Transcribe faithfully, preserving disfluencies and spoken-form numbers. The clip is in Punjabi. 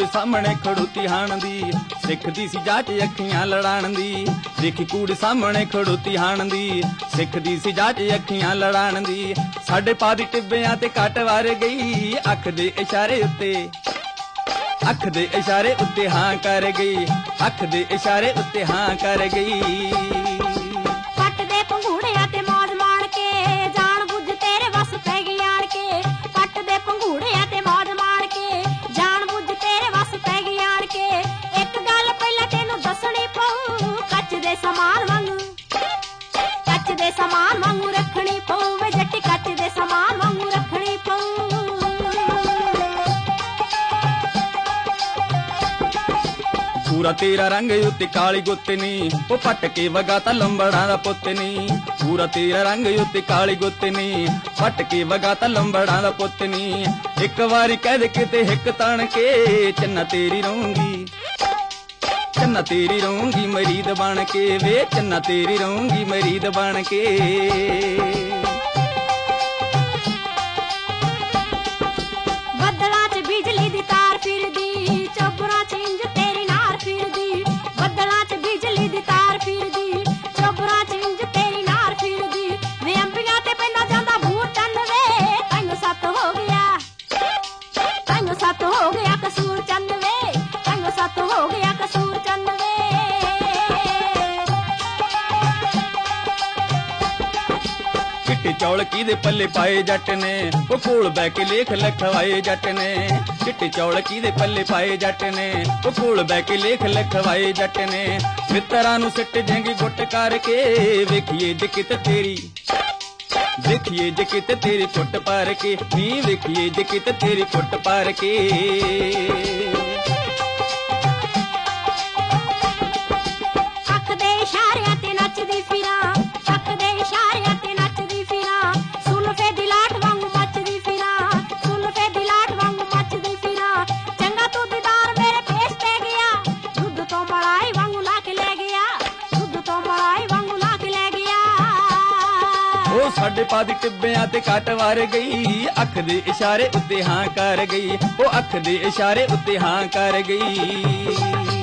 ਕੂੜ ਸਾਹਮਣੇ ਖੜੋਤੀ ਹਾਣ ਦੀ, ਸਿੱਖਦੀ ਸੀ ਜਾਟ ਅੱਖੀਆਂ ਲੜਾਣ ਦੀ। ਦੇਖੀ ਕੂੜ ਸਾਹਮਣੇ ਖੜੋਤੀ ਹਾਣ ਦੀ, ਸਿੱਖਦੀ ਸੀ ਜਾਟ ਅੱਖੀਆਂ ਲੜਾਣ ਦੀ। ਸਾਡੇ ਪਾ ਦੀ ਟਿੱਬਿਆਂ ਤੇ ਕੱਟ ਵਾਰ ਗਈ, ਅੱਖ ਦੇ ਇਸ਼ਾਰੇ ਉੱਤੇ, ਅੱਖ ਦੇ ਇਸ਼ਾਰੇ ਉੱਤੇ ਹਾਂ ਕਰ ਗਈ, ਅੱਖ ਦੇ ਇਸ਼ਾਰੇ ਉੱਤੇ ਹਾਂ ਕਰ ਗਈ। ਪੱਟ ਦੇ ਪੰਘੂੜਿਆਂ ਤੇ ਮੌਜ ਮਾਣ ਕੇ, ਜਾਣ ਬੁੱਝ ਤੇਰੇ ਵਸ ਪੈ ਗਈ ਆਣ ਕੇ। ਪੱਟ ਦੇ ਪੰਘੂੜਿਆਂ ਤੇ ਮੌਜ ਮਾਣ ਕੇ, ਜਾਣ ਬੁੱਝ ਤੇਰੇ ਵਸ ਪੈ ਗਈ ਆਣ ਕੇ। ਇੱਕ ਗੱਲ ਪਹਿਲਾਂ ਤੈਨੂੰ ਦੱਸਣੀ ਪਊ, ਕੱਚ ਦੇ ਸਮਾਨ ਵਾਂਗੂ, ਕੱਚ ਦੇ ਸਮਾਨ ਵਾਂਗੂ ਰੱਖਣੀ ਪਊ ਵੇ ਜੱਟੀ, ਕੱਚ ਦੇ ਸਮਾਨ ਵਾਂਗੂ ਰੱਖਣੀ ਪਊ। ਪੂਰਾ ਤੇਰਾ ਰੰਗ ਉੱਤੇ ਕਾਲੀ ਗੁੱਤ ਨੀ, ਉਹ ਪੱਟ ਕੇ ਵਗਾ ਤਾਂ ਲੰਬੜਾਂ ਦਾ ਪੁੱਤ ਨੀ। ਪੂਰਾ ਤੇਰਾ ਰੰਗ ਉੱਤੇ ਕਾਲੀ ਗੁੱਤ ਨੀ, ਪੱਟ ਕੇ ਵਗਾ ਤਾਂ ਲੰਬੜਾਂ ਦਾ ਪੁੱਤ ਨੀ। ਇੱਕ ਵਾਰੀ ਕਹਿ ਦੇ ਕਿਤੇ ਹਿੱਕ ਤਣ ਕੇ, ਚੰਨਾ ਤੇਰੀ ਰਹੂੰਗੀ, ਚੰਨਾ ਤੇਰੀ ਰਹੂੰਗੀ ਮਰੀਦ ਬਣ ਕੇ ਵੇ, ਚੰਨਾ ਤੇਰੀ ਰਹੂੰਗੀ ਮਰੀਦ ਬਣ ਕੇ। ਬੱਦਲਾਂ 'ਚ ਬਿਜਲੀ ਦੀ ਤਾਰ ਫਿਰਦੀ, ਚੋਬਰਾਂ 'ਚ ਇੰਜ ਤੇਰੀ ਨਾਰ ਫਿਰਦੀ। ਬੱਦਲਾਂ 'ਚ ਬਿਜਲੀ ਦੀ ਤਾਰ ਫਿਰਦੀ, ਚੋਬਰਾਂ 'ਚ ਇੰਜ ਤੇਰੀ ਨਾਰ ਫਿਰਦੀ। ਵੇ ਅੰਬੀਆਂ ਤੇ ਪੈਂਦਾ ਜਾਂਦਾ ਬੂਰ ਚੰਨ ਵੇ, ਤੈਨੂੰ ਸੱਤ ਹੋ ਗਿਆ, ਤੈਨੂੰ ਸੱਤ ਹੋ ਗਿਆ ਕਸੂਰ ਚੰਨ ਵੇ, ਤੈਨੂੰ ਸੱਤ ਹੋ ਗਿਆ ਕਸੂਰ ਚੰਨ ਵੇ। ਚਿੱਟੇ ਚੌਲ ਕਿਹਦੇ ਪੱਲੇ ਪਾਏ ਜੱਟ ਨੇ, ਉਹ ਕੋਲ ਬਹਿ ਕੇ ਲੇਖ ਲਿਖਵਾਏ ਜੱਟ ਨੇ। ਚਿੱਟੇ ਚੌਲ ਕਿਹਦੇ ਪੱਲੇ ਪਾਏ ਜੱਟ ਨੇ, ਉਹ ਕੋਲ ਬਹਿ ਕੇ ਲੇਖ ਲਿਖਵਾਏ ਜੱਟ ਨੇ। ਮਿੱਤਰਾਂ ਨੂੰ ਸਿੱਟ ਜੰਗੀ ਗੁੱਟ ਕਰਕੇ, ਵੇਖੀਏ ਜੇ ਕਿਤੇ ਤੇਰੀ, ਵੇਖੀਏ ਜੇ ਕਿਤੇ ਤੇਰੀ ਕੁੱਟ ਪਾਰ ਕੇ ਨੀ, ਵੇਖੀਏ ਜੇ ਕਿਤੇ ਤੇਰੀ ਕੁੱਟ ਪਾਰ ਕੇ। ਅੱਖ ਦੇ ਇਸ਼ਾਰਿਆਂ ਤੇ ਨੱਚਦੀ ਫਿਰਾਂ, ਅੱਖ ਦੇ ਇਸ਼ਾਰਿਆਂ ਤੇ ਨੱਚਦੀ ਫਿਰਾਂ। ਸੁਲਫੇ ਦੀ ਲਾਟ ਵਾਂਗੂ ਮੱਚਦੀ ਫਿਰਾਂ, ਸੁਲਫੇ ਦੀ ਲਾਟ ਵਾਂਗੂ ਮੱਚਦੀ ਫਿਰਾਂ। ਚੰਗਾ ਤੂੰ ਦੀਦਾਰ ਮੇਰੇ ਪੇਸ਼ ਤੇ ਗਿਆ, ਦੁੱਧ ਤੋਂ ਮਲਾਈ ਵਾਂਗੂ ਲਾ ਕੇ ਲੈ ਗਿਆ, ਦੁੱਧ ਤੋਂ ਮਲਾਈ ਵਾਂਗੂ ਲਾ ਕੇ ਲੈ ਗਿਆ। ਉਹ ਸਾਡੇ ਪਾ ਦੀ ਟਿੱਬਿਆਂ ਤੇ ਕੱਟ ਵਾਰ ਗਈ, ਅੱਖ ਦੇ ਇਸ਼ਾਰੇ ਉੱਤੇ ਹਾਂ ਕਰ ਗਈ, ਉਹ ਅੱਖ ਦੇ ਇਸ਼ਾਰੇ ਉੱਤੇ ਹਾਂ ਕਰ ਗਈ।